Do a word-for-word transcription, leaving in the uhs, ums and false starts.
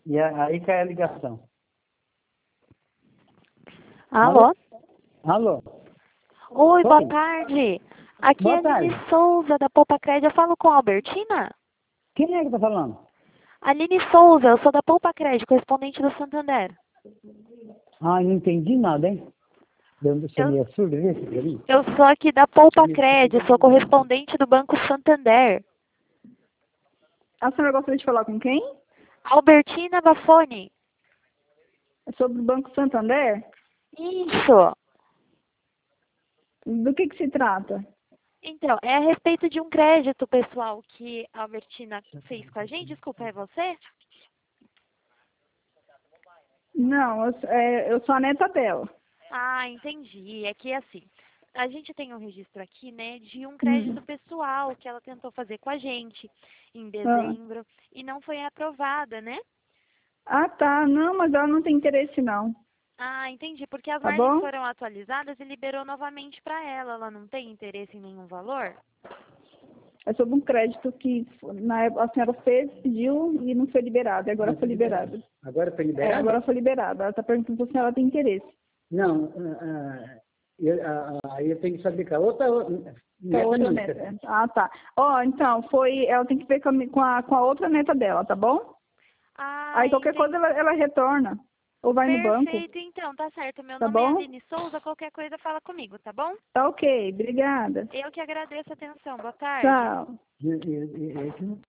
E a- aí cai a ligação. Alô? Alô? Oi, boa Oi. tarde. Aqui é Boa a Aline tarde. Souza, da Poupa Crédito. Eu falo com a Albertina? Quem é que tá falando? Aline Souza, eu sou da Poupa Crédito, correspondente do Santander. Ah, não entendi nada, hein? Você Eu, meio surdo, vê esse pra mim? eu sou aqui da Poupa Crédito, sou correspondente do Banco Santander. A senhora gostaria de falar com quem? Albertina Bafone. É sobre o Banco Santander? Isso. Do que que se trata? Então, é a respeito de um crédito pessoal que a Albertina fez com a gente. Desculpa, é você? Não, eu, é, eu sou a neta dela. Ah, entendi. É que assim, a gente tem um registro aqui, né, de um Hum. crédito pessoal que ela tentou fazer com a gente em Ah. dezembro e não foi aprovada, né? Ah, tá. Não, mas ela não tem interesse, não. Ah, entendi. Porque as Tá margens bom? foram atualizadas e liberou novamente para ela. Ela não tem interesse em nenhum valor? É sobre um crédito que na época a senhora fez, pediu e não foi liberado. E agora foi liberado. Agora foi É, liberado? agora foi liberado. Ela está perguntando se a senhora tem interesse. Não, ah, ah, eu, ah, ah, aí eu tenho que saber com a outra, outra Com a neta outra minha. neta. Ah, tá. Ó, então, foi. Ela tem que ver com a, com a, com a outra neta dela, tá bom? Ah, Aí qualquer coisa entendi. ela, ela retorna. Ou vai no banco, Perfeito, então, tá certo. Meu tá nome é bom? Aline Souza. Qualquer coisa fala comigo, tá bom? Tá ok, obrigada. Eu que agradeço a atenção. Boa tarde. Tchau. E- e- e- e-